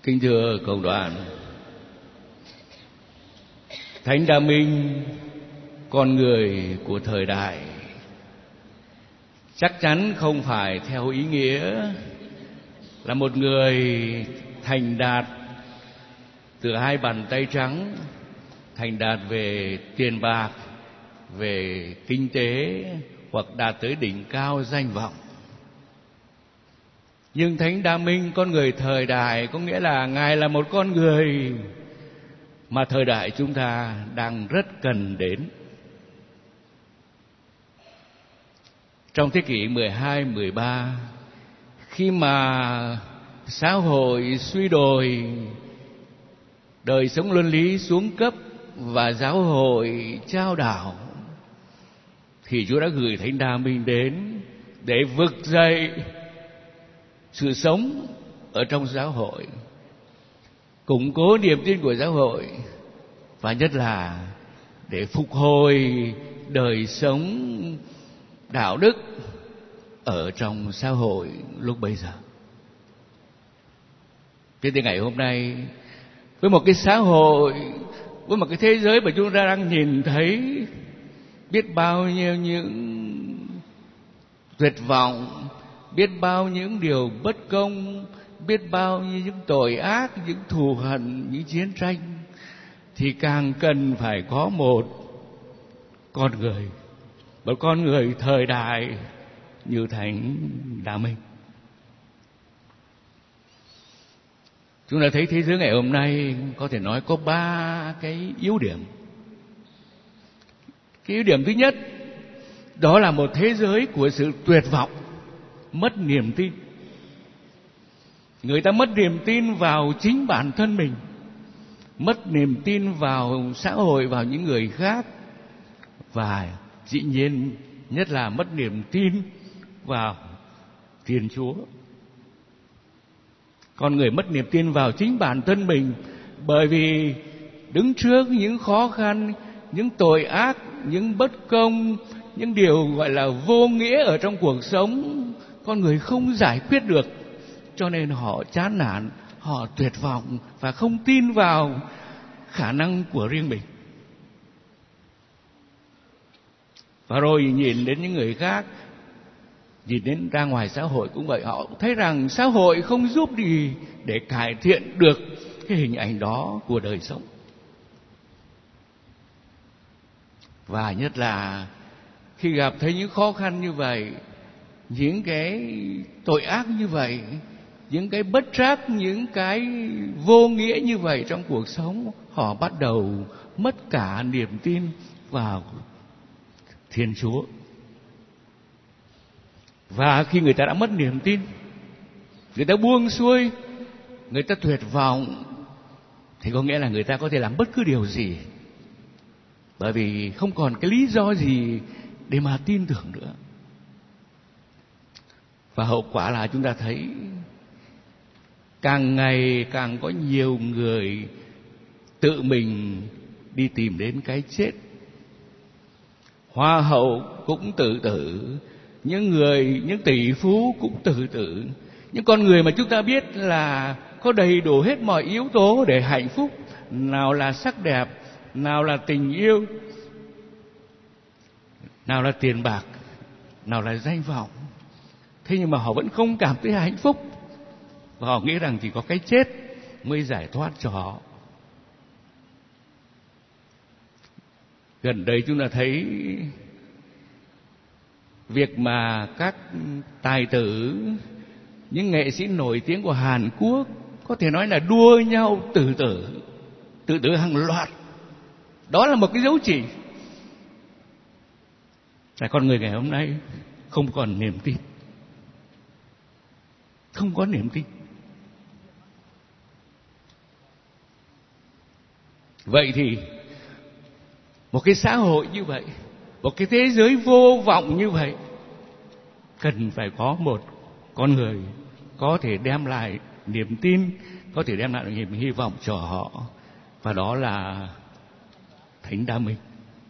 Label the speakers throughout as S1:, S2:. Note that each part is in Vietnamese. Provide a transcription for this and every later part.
S1: Kính thưa cộng đoàn, Thánh Đa Minh, con người của thời đại, chắc chắn không phải theo ý nghĩa là một người thành đạt từ hai bàn tay trắng, thành đạt về tiền bạc, về kinh tế, hoặc đạt tới đỉnh cao danh vọng. Nhưng Thánh Đa Minh, con người thời đại, có nghĩa là Ngài là một con người mà thời đại chúng ta đang rất cần đến. Trong thế kỷ 12, 13, khi mà xã hội suy đồi, đời sống luân lý xuống cấp và giáo hội chao đảo, thì Chúa đã gửi Thánh Đa Minh đến để vực dậy sự sống ở trong giáo hội, củng cố niềm tin của giáo hội, và nhất là để phục hồi đời sống đạo đức ở trong xã hội lúc bấy giờ. Thế thì ngày hôm nay, với một cái xã hội, với một cái thế giới mà chúng ta đang nhìn thấy biết bao nhiêu những tuyệt vọng, biết bao những điều bất công, biết bao nhiêu những tội ác, những thù hận, những chiến tranh, thì càng cần phải có một con người thời đại như Thánh Đa Minh. Chúng ta thấy thế giới ngày hôm nay có thể nói có 3 cái yếu điểm. Cái yếu điểm thứ nhất, đó là một thế giới của sự tuyệt vọng, mất niềm tin. Người ta mất niềm tin vào chính bản thân mình, mất niềm tin vào xã hội, vào những người khác, và dĩ nhiên nhất là mất niềm tin vào Thiên Chúa. Con người mất niềm tin vào chính bản thân mình, bởi vì đứng trước những khó khăn, những tội ác, những bất công, những điều gọi là vô nghĩa ở trong cuộc sống, con người không giải quyết được, cho nên họ chán nản, họ tuyệt vọng và không tin vào khả năng của riêng mình. Và rồi nhìn đến những người khác, nhìn đến ra ngoài xã hội cũng vậy, họ thấy rằng xã hội không giúp gì để cải thiện được cái hình ảnh đó của đời sống. Và nhất là khi gặp thấy những khó khăn như vậy, những cái tội ác như vậy, những cái bất trắc, những cái vô nghĩa như vậy trong cuộc sống, họ bắt đầu mất cả niềm tin vào Thiên Chúa. Và khi người ta đã mất niềm tin, người ta buông xuôi, người ta tuyệt vọng, thì có nghĩa là người ta có thể làm bất cứ điều gì, bởi vì không còn cái lý do gì để mà tin tưởng nữa. Và hậu quả là chúng ta thấy càng ngày càng có nhiều người tự mình đi tìm đến cái chết. Hoa hậu cũng tự tử, những tỷ phú cũng tự tử. Những con người mà chúng ta biết là có đầy đủ hết mọi yếu tố để hạnh phúc, nào là sắc đẹp, nào là tình yêu, nào là tiền bạc, nào là danh vọng, thế nhưng mà họ vẫn không cảm thấy hạnh phúc, và họ nghĩ rằng chỉ có cái chết mới giải thoát cho họ. Gần đây chúng ta thấy việc mà các tài tử, những nghệ sĩ nổi tiếng của Hàn Quốc có thể nói là đua nhau tự tử hàng loạt. Đó là một cái dấu chỉ là con người ngày hôm nay không còn niềm tin, không có niềm tin. Vậy thì một cái xã hội như vậy, một cái thế giới vô vọng như vậy, cần phải có một con người có thể đem lại niềm tin, có thể đem lại niềm hy vọng cho họ, và đó là Thánh Đa Minh.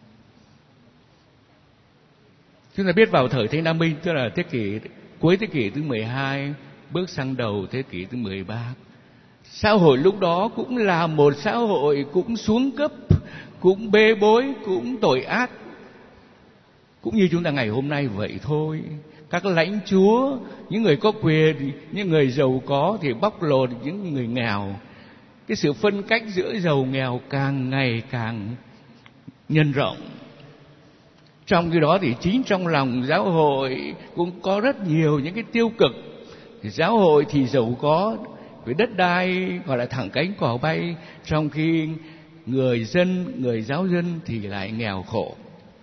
S1: Chúng ta biết vào thời Thánh Đa Minh, tức là cuối thế kỷ thứ 12, bước sang đầu thế kỷ thứ 13, Xã hội lúc đó cũng là một xã hội cũng xuống cấp, cũng bê bối, cũng tội ác, cũng như chúng ta ngày hôm nay vậy thôi. Các lãnh chúa, những người có quyền, những người giàu có thì bóc lột những người nghèo. Cái sự phân cách giữa giàu nghèo càng ngày càng nhân rộng. Trong khi đó thì chính trong lòng giáo hội cũng có rất nhiều những cái tiêu cực. Giáo hội thì giàu có với đất đai gọi là thẳng cánh cỏ bay, trong khi người dân, người giáo dân thì lại nghèo khổ.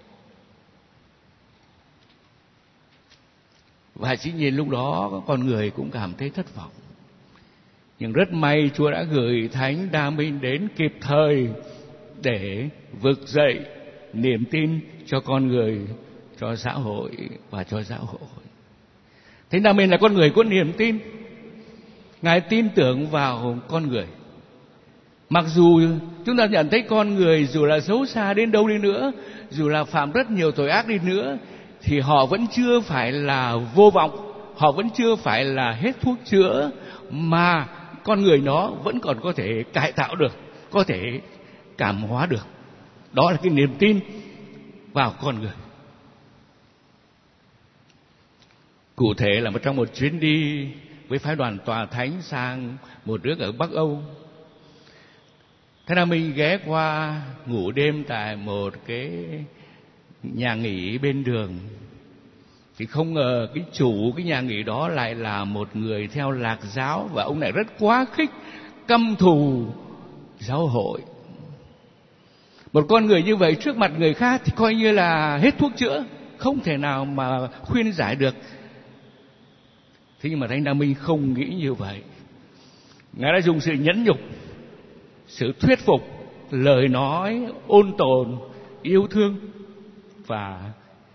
S1: Và dĩ nhiên lúc đó con người cũng cảm thấy thất vọng. Nhưng rất may Chúa đã gửi Thánh Đa Minh đến kịp thời để vực dậy niềm tin cho con người, cho xã hội và cho giáo hội. Thánh Đa Minh là con người có niềm tin. Ngài tin tưởng vào con người. Mặc dù chúng ta nhận thấy con người dù là xấu xa đến đâu đi nữa, dù là phạm rất nhiều tội ác đi nữa, thì họ vẫn chưa phải là vô vọng, họ vẫn chưa phải là hết thuốc chữa, mà con người nó vẫn còn có thể cải tạo được, có thể cảm hóa được. Đó là cái niềm tin vào con người. Cụ thể là trong một chuyến đi với phái đoàn tòa thánh sang một nước ở Bắc Âu, Thánh Đa Minh ghé qua ngủ đêm tại một cái nhà nghỉ bên đường. Thì không ngờ cái chủ cái nhà nghỉ đó lại là một người theo Lạc giáo, và ông này rất quá khích, căm thù giáo hội. Một con người như vậy trước mặt người khác thì coi như là hết thuốc chữa, không thể nào mà khuyên giải được. Thế nhưng mà Thánh Đa Minh không nghĩ như vậy. Ngài đã dùng sự nhẫn nhục, sự thuyết phục, lời nói ôn tồn, yêu thương, và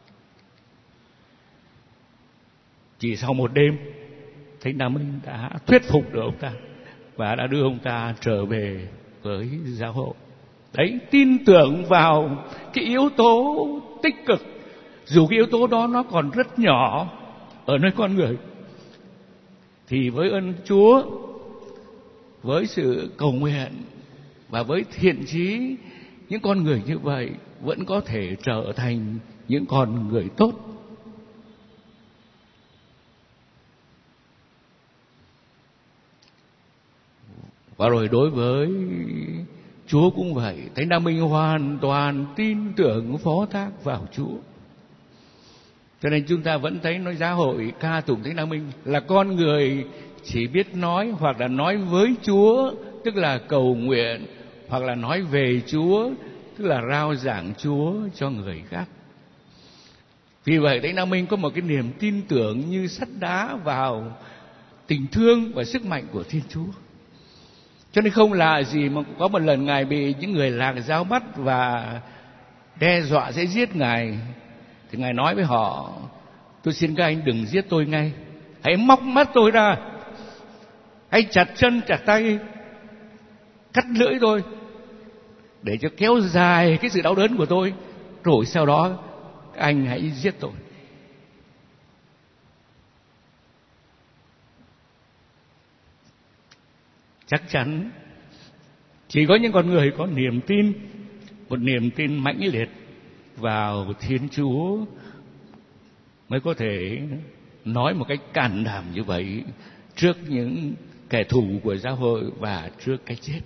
S1: chỉ sau một đêm, Thánh Đa Minh đã thuyết phục được ông ta và đã đưa ông ta trở về với giáo hội. Đấy, tin tưởng vào cái yếu tố tích cực, dù cái yếu tố đó nó còn rất nhỏ ở nơi con người, thì với ơn Chúa, với sự cầu nguyện và với thiện chí, những con người như vậy vẫn có thể trở thành những con người tốt. Và rồi đối với Chúa cũng vậy, Thánh Đa Minh hoàn toàn tin tưởng phó thác vào Chúa. Cho nên chúng ta vẫn thấy nói giáo hội ca tụng Thánh Đa Minh là con người chỉ biết nói hoặc là nói với Chúa, tức là cầu nguyện, hoặc là nói về Chúa, tức là rao giảng Chúa cho người khác. Vì vậy Thánh Đa Minh có một cái niềm tin tưởng như sắt đá vào tình thương và sức mạnh của Thiên Chúa. Cho nên không lạ gì mà có một lần Ngài bị những người Lạc giáo bắt và đe dọa sẽ giết Ngài, thì Ngài nói với họ: tôi xin các anh đừng giết tôi ngay, hãy móc mắt tôi ra, hãy chặt chân chặt tay, cắt lưỡi tôi, để cho kéo dài cái sự đau đớn của tôi, rồi sau đó anh hãy giết tôi. Chắc chắn chỉ có những con người có niềm tin, một niềm tin mãnh liệt vào Thiên Chúa mới có thể nói một cách can đảm như vậy trước những kẻ thù của giáo hội và trước cái chết.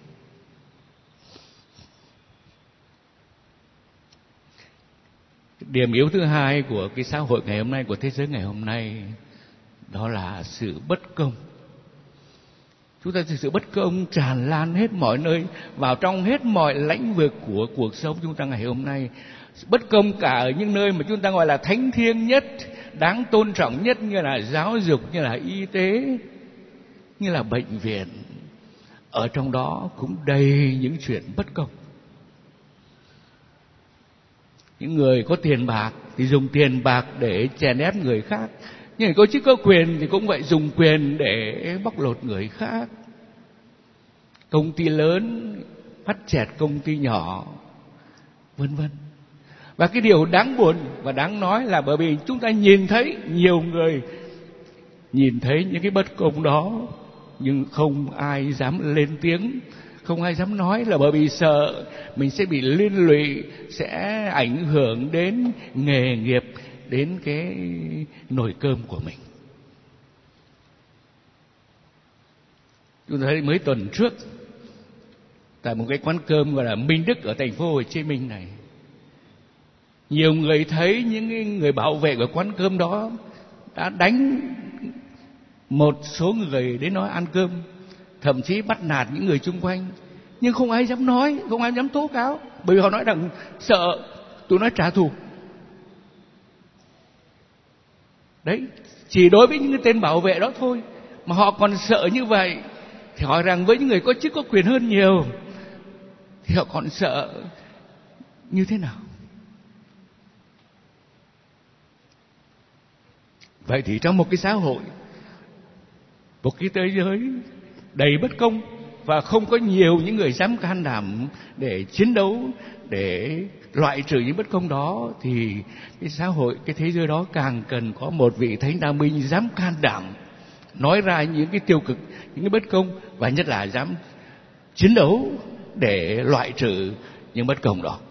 S1: Điểm yếu thứ hai của cái xã hội ngày hôm nay, của thế giới ngày hôm nay, đó là sự bất công. Chúng ta thấy sự bất công tràn lan hết mọi nơi, vào trong hết mọi lĩnh vực của cuộc sống chúng ta ngày hôm nay. Bất công cả ở những nơi mà chúng ta gọi là thánh thiêng nhất, đáng tôn trọng nhất, như là giáo dục, như là y tế, như là bệnh viện. Ở trong đó cũng đầy những chuyện bất công. Những người có tiền bạc thì dùng tiền bạc để chèn ép người khác, những người có chức có quyền thì cũng vậy, dùng quyền để bóc lột người khác. Công ty lớn bắt chẹt công ty nhỏ, vân vân. Và cái điều đáng buồn và đáng nói là bởi vì chúng ta nhìn thấy nhiều người nhìn thấy những cái bất công đó, nhưng không ai dám lên tiếng, không ai dám nói, là bởi vì sợ mình sẽ bị liên lụy, sẽ ảnh hưởng đến nghề nghiệp, đến cái nồi cơm của mình. Chúng ta thấy mấy tuần trước tại một cái quán cơm gọi là Minh Đức ở thành phố Hồ Chí Minh này, nhiều người thấy những người bảo vệ của quán cơm đó đã đánh một số người đến nói ăn cơm, thậm chí bắt nạt những người chung quanh, nhưng không ai dám nói, không ai dám tố cáo, bởi vì họ nói rằng sợ tụi nó trả thù. Đấy, chỉ đối với những cái tên bảo vệ đó thôi mà họ còn sợ như vậy, thì hỏi rằng với những người có chức có quyền hơn nhiều thì họ còn sợ như thế nào? Vậy thì trong một cái xã hội, một cái thế giới đầy bất công và không có nhiều những người dám can đảm để chiến đấu, để loại trừ những bất công đó, thì cái xã hội, cái thế giới đó càng cần có một vị Thánh Đa Minh dám can đảm nói ra những cái tiêu cực, những cái bất công, và nhất là dám chiến đấu để loại trừ những bất công đó.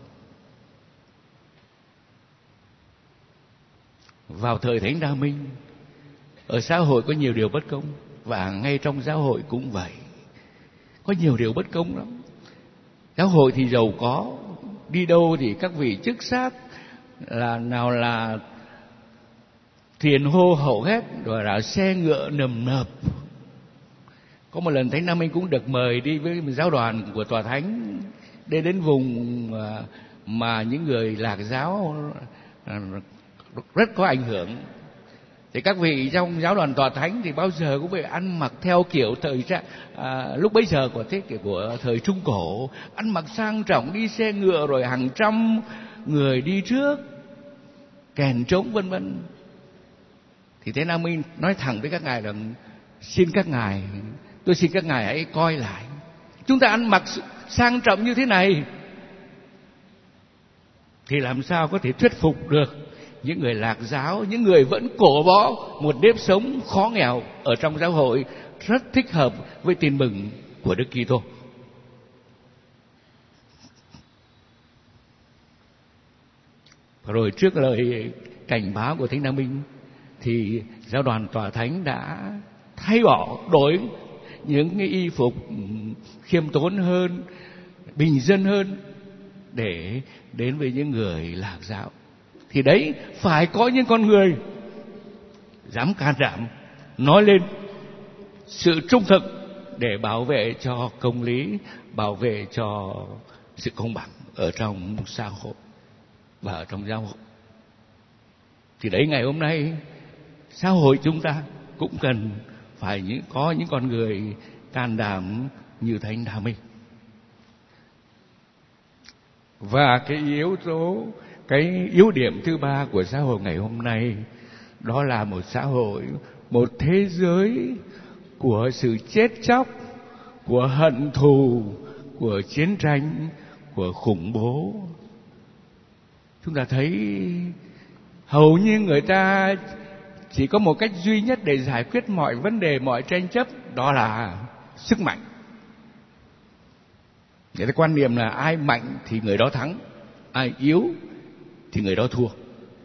S1: Vào thời Thánh Đa Minh, ở xã hội có nhiều điều bất công, và ngay trong giáo hội cũng vậy, có nhiều điều bất công lắm. Giáo hội thì giàu có, đi đâu thì các vị chức sắc là nào là tiền hô hậu hét, rồi là xe ngựa nườm nượp. Có một lần Thánh Đa Minh cũng được mời đi với giáo đoàn của Tòa Thánh đến vùng mà những người Lạc giáo rất có ảnh hưởng. Thì các vị trong giáo đoàn Tòa Thánh thì bao giờ cũng phải ăn mặc theo kiểu thời lúc bấy giờ của thế kỷ của thời Trung Cổ, ăn mặc sang trọng, đi xe ngựa, rồi hàng trăm người đi trước, kèn trống vân vân. Thì Thánh Đa Minh nói thẳng với các ngài rằng tôi xin các ngài hãy coi lại, chúng ta ăn mặc sang trọng như thế này thì làm sao có thể thuyết phục được những người Lạc giáo, những người vẫn cổ võ một nếp sống khó nghèo ở trong giáo hội, rất thích hợp với tin mừng của Đức Kitô. Rồi trước lời cảnh báo của Thánh Đa Minh thì giáo đoàn Tòa Thánh đã thay bỏ, đổi những cái y phục khiêm tốn hơn, bình dân hơn để đến với những người Lạc giáo. Thì đấy, phải có những con người dám can đảm nói lên sự trung thực để bảo vệ cho công lý, bảo vệ cho sự công bằng ở trong xã hội và ở trong giáo hội. Thì đấy, ngày hôm nay xã hội chúng ta cũng cần phải có những con người can đảm như Thánh Đa Minh. Và cái yếu điểm thứ ba của xã hội ngày hôm nay, đó là một xã hội, một thế giới của sự chết chóc, của hận thù, của chiến tranh, của khủng bố. Chúng ta thấy hầu như người ta chỉ có một cách duy nhất để giải quyết mọi vấn đề, mọi tranh chấp, đó là sức mạnh. Người ta quan niệm là ai mạnh thì người đó thắng, ai yếu thì người đó thua.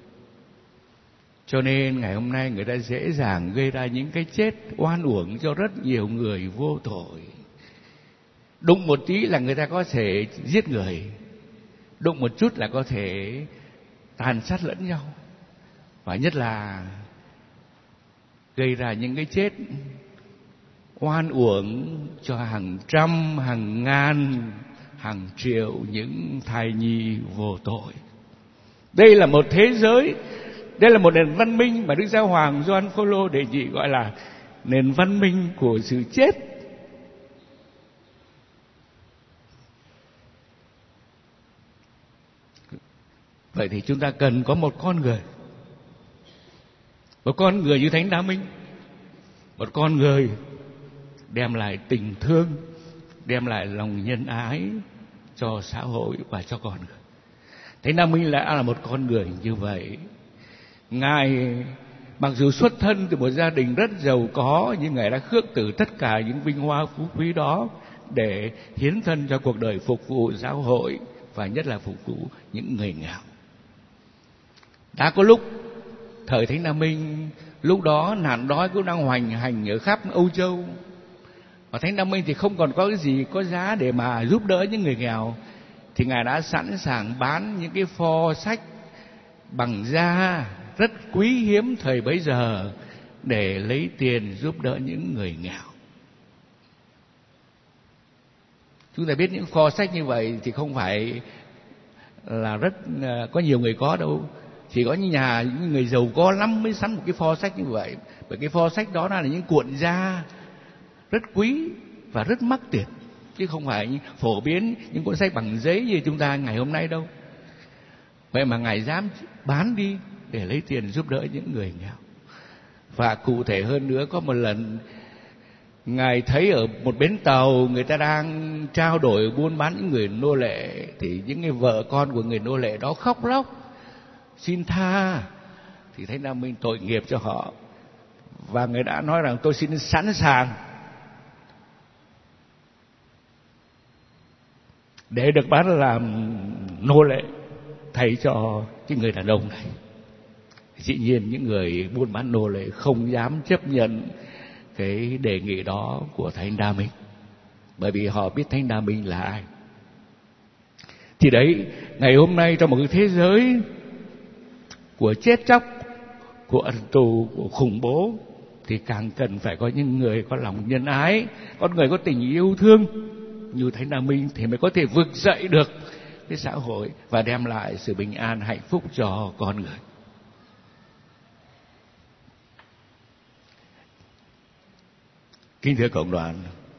S1: Cho nên ngày hôm nay người ta dễ dàng gây ra những cái chết oan uổng cho rất nhiều người vô tội. Đụng một tí là người ta có thể giết người, đụng một chút là có thể tàn sát lẫn nhau, và nhất là gây ra những cái chết oan uổng cho hàng trăm, hàng ngàn, hàng triệu những thai nhi vô tội. Đây là một thế giới, đây là một nền văn minh mà Đức Giáo Hoàng Gioan Phaolô đề nghị gọi là nền văn minh của sự chết. Vậy thì chúng ta cần có một con người như Thánh Đa Minh, một con người đem lại tình thương, đem lại lòng nhân ái cho xã hội và cho con người. Thánh Đa Minh là một con người như vậy. Ngài Mặc dù xuất thân từ một gia đình rất giàu có, nhưng Ngài đã khước từ tất cả những vinh hoa phú quý đó để hiến thân cho cuộc đời phục vụ giáo hội và nhất là phục vụ những người nghèo. Đã có lúc thời Thánh Nam Minh, lúc đó nạn đói cũng đang hoành hành ở khắp Âu Châu, và Thánh Nam Minh thì không còn có cái gì có giá để mà giúp đỡ những người nghèo, thì Ngài đã sẵn sàng bán những cái pho sách bằng da rất quý hiếm thời bấy giờ để lấy tiền giúp đỡ những người nghèo. Chúng ta biết những kho sách như vậy thì không phải là rất có nhiều người có đâu. Chỉ có những người giàu có lắm mới sắm một cái pho sách như vậy. Bởi cái pho sách đó là những cuộn da rất quý và rất mắc tiền, chứ không phải phổ biến những cuốn sách bằng giấy như chúng ta ngày hôm nay đâu. Vậy mà Ngài dám bán đi để lấy tiền giúp đỡ những người nghèo. Và cụ thể hơn nữa, có một lần Ngài thấy ở một bến tàu người ta đang trao đổi buôn bán những người nô lệ, thì những cái vợ con của người nô lệ đó khóc lóc xin tha. Thì Thánh Nam Minh tội nghiệp cho họ, và Ngài đã nói rằng tôi xin sẵn sàng để được bán làm nô lệ thay cho cái người đàn ông này. Dĩ nhiên những người buôn bán nô lệ không dám chấp nhận cái đề nghị đó của Thánh Đa Minh, bởi vì họ biết Thánh Đa Minh là ai. Thì đấy, ngày hôm nay trong một cái thế giới của chết chóc, của ẩn tù, của khủng bố, thì càng cần phải có những người có lòng nhân ái, con người có tình yêu thương như Thánh Đa Minh thì mới có thể vực dậy được cái xã hội và đem lại sự bình an hạnh phúc cho con người. Kính thưa cộng đoàn,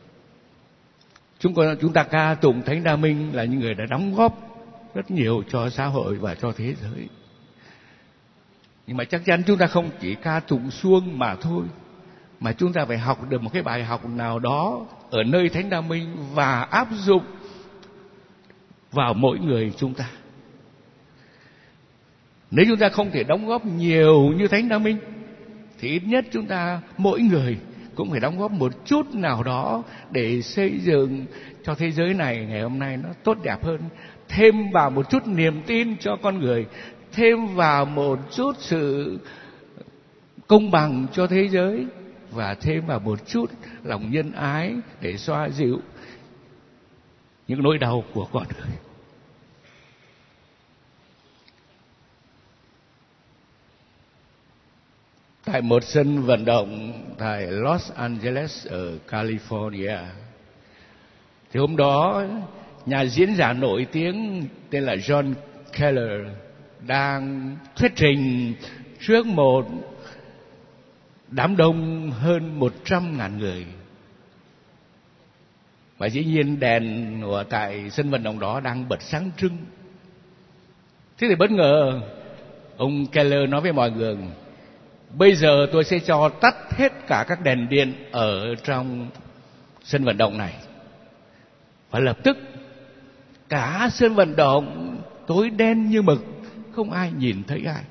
S1: chúng ta ca tụng Thánh Đa Minh là những người đã đóng góp rất nhiều cho xã hội và cho thế giới. Nhưng mà chắc chắn chúng ta không chỉ ca tụng suông mà thôi, mà chúng ta phải học được một cái bài học nào đó ở nơi Thánh Đa Minh và áp dụng vào mỗi người chúng ta. Nếu chúng ta không thể đóng góp nhiều như Thánh Đa Minh, thì ít nhất chúng ta mỗi người cũng phải đóng góp một chút nào đó để xây dựng cho thế giới này ngày hôm nay nó tốt đẹp hơn, thêm vào một chút niềm tin cho con người, thêm vào một chút sự công bằng cho thế giới, và thêm vào một chút lòng nhân ái để xoa dịu những nỗi đau của con người. Tại một sân vận động tại Los Angeles ở California, thì hôm đó nhà diễn giả nổi tiếng tên là John Keller đang thuyết trình trước một đám đông hơn 100.000 người. Và dĩ nhiên đèn của tại sân vận động đó đang bật sáng trưng. Thế thì bất ngờ ông Keller nói với mọi người: bây giờ tôi sẽ cho tắt hết cả các đèn điện ở trong sân vận động này. Và lập tức cả sân vận động tối đen như mực, không ai nhìn thấy ai.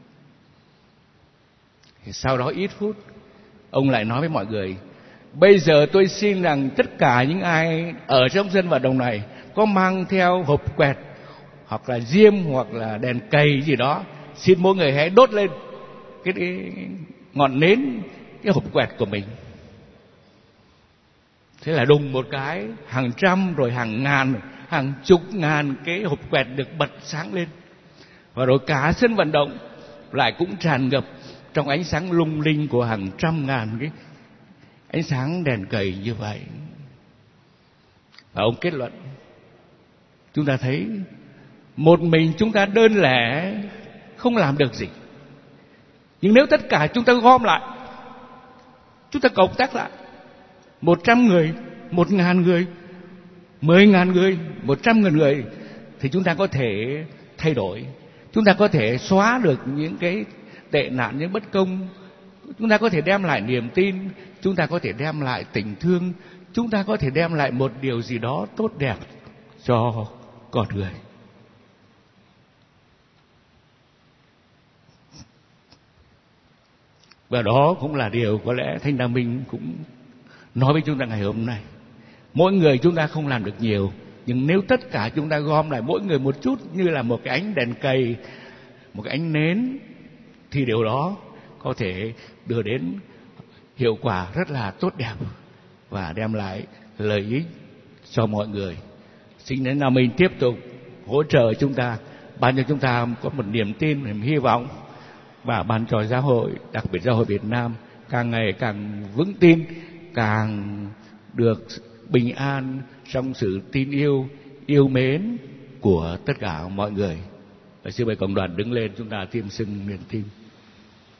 S1: Sau đó ít phút, ông lại nói với mọi người: bây giờ tôi xin rằng tất cả những ai ở trong sân vận động này có mang theo hộp quẹt hoặc là diêm hoặc là đèn cầy gì đó, xin mỗi người hãy đốt lên cái ngọn nến cái hộp quẹt của mình. Thế là đùng một cái, hàng trăm rồi hàng ngàn, hàng chục ngàn cái hộp quẹt được bật sáng lên, và rồi cả sân vận động lại cũng tràn ngập trong ánh sáng lung linh của hàng trăm ngàn cái ánh sáng đèn cầy như vậy. Và ông kết luận: chúng ta thấy một mình chúng ta đơn lẻ không làm được gì, nhưng nếu tất cả chúng ta gom lại, chúng ta cộng tác lại, 100 người, 1.000 người, 10.000 người, 100.000 người, thì chúng ta có thể thay đổi, chúng ta có thể xóa được những cái tệ nạn, những bất công, chúng ta có thể đem lại niềm tin, chúng ta có thể đem lại tình thương, chúng ta có thể đem lại một điều gì đó tốt đẹp cho con người. Và đó cũng là điều có lẽ Thánh Đa Minh cũng nói với chúng ta ngày hôm nay. Mỗi người chúng ta không làm được nhiều, nhưng nếu tất cả chúng ta gom lại mỗi người một chút như là một cái ánh đèn cầy, một cái ánh nến, thì điều đó có thể đưa đến hiệu quả rất là tốt đẹp và đem lại lợi ích cho mọi người. Xin Thánh Đa Minh tiếp tục hỗ trợ chúng ta, ban cho chúng ta có một niềm tin, niềm hy vọng, và ban cho giáo hội, đặc biệt giáo hội Việt Nam càng ngày càng vững tin, càng được bình an trong sự tin yêu mến của tất cả mọi người. Và xin mời cộng đoàn đứng lên, chúng ta tiêm xưng niềm tin.